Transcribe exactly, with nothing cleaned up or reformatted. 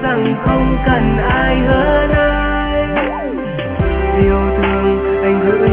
rằng không cần ai hơn ai. Yêu thương anh gửi